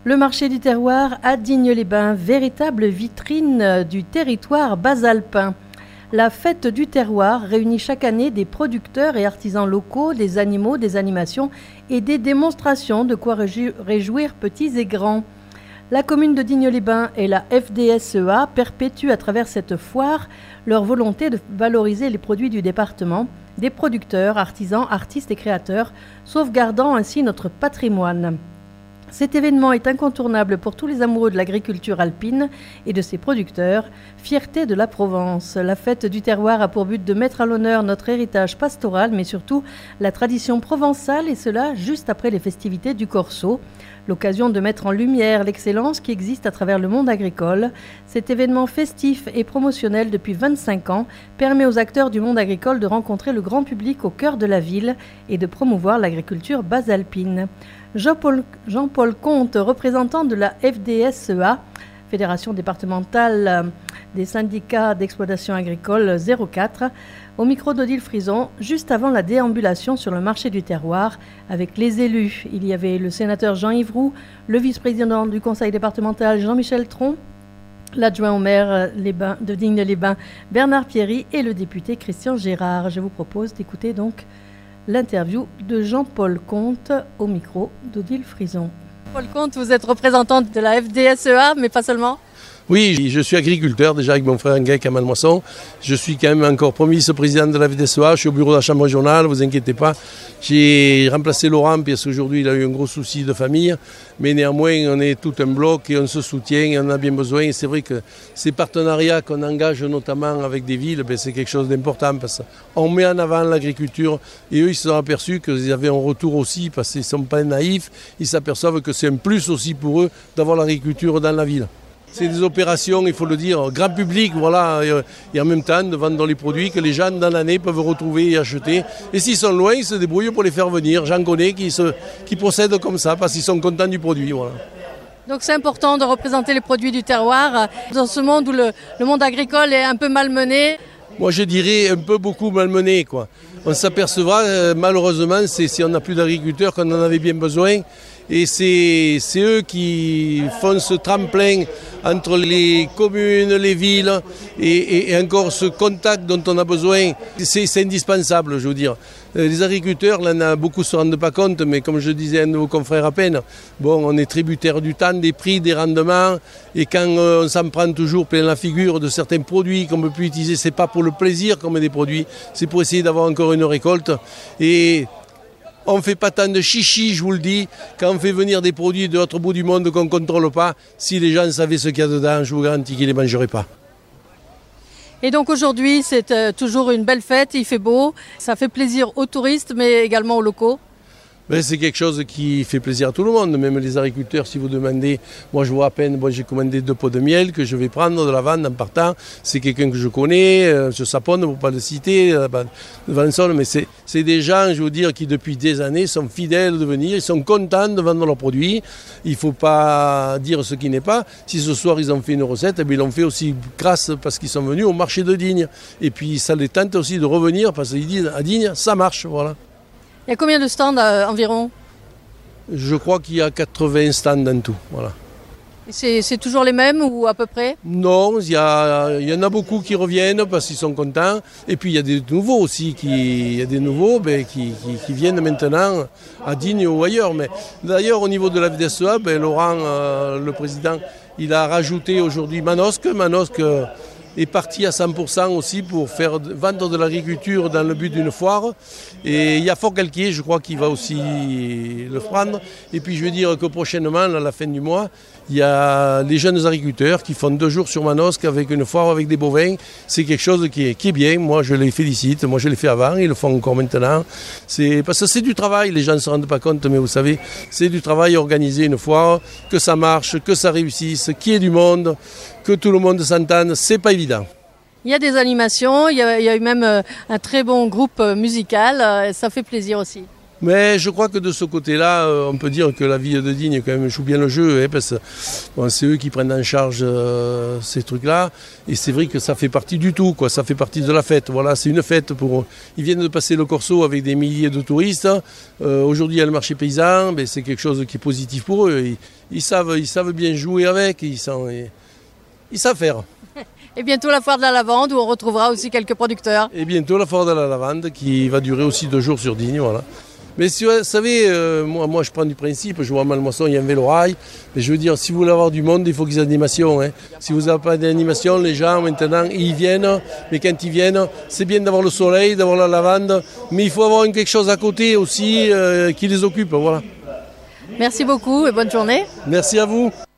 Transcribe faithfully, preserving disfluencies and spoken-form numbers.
Le marché du terroir à Digne-les-Bains, véritable vitrine du territoire basalpin. La fête du terroir réunit chaque année des producteurs et artisans locaux, des animaux, des animations et des démonstrations de quoi réjouir petits et grands. La commune de Digne-les-Bains et la F D S E A perpétuent à travers cette foire leur volonté de valoriser les produits du département, des producteurs, artisans, artistes et créateurs, sauvegardant ainsi notre patrimoine. Cet événement est incontournable pour tous les amoureux de l'agriculture alpine et de ses producteurs, fierté de la Provence. La fête du terroir a pour but de mettre à l'honneur notre héritage pastoral, mais surtout la tradition provençale, et cela juste après les festivités du Corso. L'occasion de mettre en lumière l'excellence qui existe à travers le monde agricole. Cet événement festif et promotionnel depuis vingt-cinq ans permet aux acteurs du monde agricole de rencontrer le grand public au cœur de la ville et de promouvoir l'agriculture basalpine. Jean-Paul, Jean-Paul Comte, représentant de la F D S E A, Fédération départementale des syndicats d'exploitation agricole zéro quatre, au micro d'Odile Frison, juste avant la déambulation sur le marché du terroir avec les élus. Il y avait le sénateur Jean-Yves Roux, le vice-président du conseil départemental Jean-Michel Tron, l'adjoint au maire de Digne-les-Bains Bernard Pierry et le député Christian Gérard. Je vous propose d'écouter donc l'interview de Jean-Paul Comte au micro d'Odile Frison. Paul Comte, vous êtes représentant de la F D S E A, mais pas seulement. Oui, je suis agriculteur déjà avec mon frère Nguec à Malmoisson. Je suis quand même encore premier vice-président de la F D S E A. Je suis au bureau de la Chambre régionale, vous inquiétez pas. J'ai remplacé Laurent parce qu'aujourd'hui il a eu un gros souci de famille. Mais néanmoins, on est tout un bloc et on se soutient et on en a bien besoin. Et c'est vrai que ces partenariats qu'on engage notamment avec des villes, ben c'est quelque chose d'important parce qu'on met en avant l'agriculture et eux ils se sont aperçus qu'ils avaient un retour aussi parce qu'ils ne sont pas naïfs. Ils s'aperçoivent que c'est un plus aussi pour eux d'avoir l'agriculture dans la ville. C'est des opérations, il faut le dire, grand public, voilà, et en même temps de vendre les produits que les gens dans l'année peuvent retrouver et acheter. Et s'ils sont loin, ils se débrouillent pour les faire venir. J'en connais qui, se, qui procèdent comme ça parce qu'ils sont contents du produit. Voilà. Donc c'est important de représenter les produits du terroir dans ce monde où le, le monde agricole est un peu malmené. Moi je dirais un peu beaucoup malmené, quoi. On s'apercevra, euh, malheureusement, c'est si on n'a plus d'agriculteurs qu'on en avait bien besoin. Et c'est, c'est eux qui font ce tremplin entre les communes, les villes et, et, et encore ce contact dont on a besoin. C'est, c'est indispensable, je veux dire. Les agriculteurs, là, a beaucoup ne se rendent pas compte, mais comme je disais à un de vos confrères à peine, bon, on est tributaire du temps, des prix, des rendements, et quand on s'en prend toujours plein la figure de certains produits qu'on peut plus utiliser, c'est pas pour le plaisir qu'on met des produits, c'est pour essayer d'avoir encore une récolte. Et on ne fait pas tant de chichi, je vous le dis, quand on fait venir des produits de l'autre bout du monde qu'on ne contrôle pas. Si les gens savaient ce qu'il y a dedans, je vous garantis qu'ils ne les mangeraient pas. Et donc aujourd'hui, c'est euh, toujours une belle fête, il fait beau, ça fait plaisir aux touristes, mais également aux locaux. Ben, c'est quelque chose qui fait plaisir à tout le monde, même les agriculteurs, si vous demandez, moi je vois à peine, bon, j'ai commandé deux pots de miel que je vais prendre de la vente en partant, c'est quelqu'un que je connais, euh, je Sapone, pour ne pas le citer, euh, ben, Vanson, mais c'est, c'est des gens, je veux dire, qui depuis des années sont fidèles de venir, ils sont contents de vendre leurs produits, il ne faut pas dire ce qui n'est pas, si ce soir ils ont fait une recette, eh bien, ils l'ont fait aussi grâce parce qu'ils sont venus au marché de Digne, et puis ça les tente aussi de revenir, parce qu'ils disent à Digne, ça marche, voilà. Il y a combien de stands euh, environ ? Je crois qu'il y a quatre-vingts stands en tout. Voilà. C'est, c'est toujours les mêmes ou à peu près ? Non, il y, a, il y en a beaucoup qui reviennent parce qu'ils sont contents. Et puis il y a des nouveaux aussi, qui, il y a des nouveaux ben, qui, qui, qui viennent maintenant à Digne ou ailleurs. Mais d'ailleurs, au niveau de la F D S E A, ben, Laurent, euh, le président, il a rajouté aujourd'hui Manosque. Manosque euh, est parti à cent pour cent aussi pour faire vendre de l'agriculture dans le but d'une foire. Et il y a Fort-Calquier, je crois qu'il va aussi le prendre. Et puis je veux dire que prochainement, à la fin du mois, il y a les jeunes agriculteurs qui font deux jours sur Manosque avec une foire avec des bovins. C'est quelque chose qui est, qui est bien. Moi, je les félicite. Moi, je l'ai fait avant. Ils le font encore maintenant. C'est, parce que c'est du travail. Les gens ne se rendent pas compte, mais vous savez, c'est du travail organiser une foire, que ça marche, que ça réussisse, qu'il y ait du monde, que tout le monde s'entende. C'est pas évident. Il y a des animations, il y a, il y a eu même euh, un très bon groupe euh, musical, euh, ça fait plaisir aussi. Mais je crois que de ce côté-là, on peut dire que la ville de Digne quand même joue bien le jeu, hein, parce que bon, c'est eux qui prennent en charge euh, ces trucs-là. Et c'est vrai que ça fait partie du tout, quoi. Ça fait partie de la fête. Voilà, c'est une fête pour. Ils viennent de passer le Corso avec des milliers de touristes. Euh, aujourd'hui, il y a le marché paysan, mais c'est quelque chose qui est positif pour eux. Ils, ils savent, ils savent bien jouer avec. Ils, sont, ils, ils savent faire. Et bientôt la foire de la lavande où on retrouvera aussi quelques producteurs. Et bientôt la foire de la lavande qui va durer aussi deux jours sur Digne, voilà. Mais si vous savez, euh, moi, moi je prends du principe, je vois à Mallemoisson, il y a un vélo-rail, mais je veux dire, si vous voulez avoir du monde, il faut qu'ils aient d'animation. Hein. Si vous n'avez pas d'animation, les gens maintenant, ils viennent, mais quand ils viennent, c'est bien d'avoir le soleil, d'avoir la lavande, mais il faut avoir quelque chose à côté aussi euh, qui les occupe, voilà. Merci beaucoup et bonne journée. Merci à vous.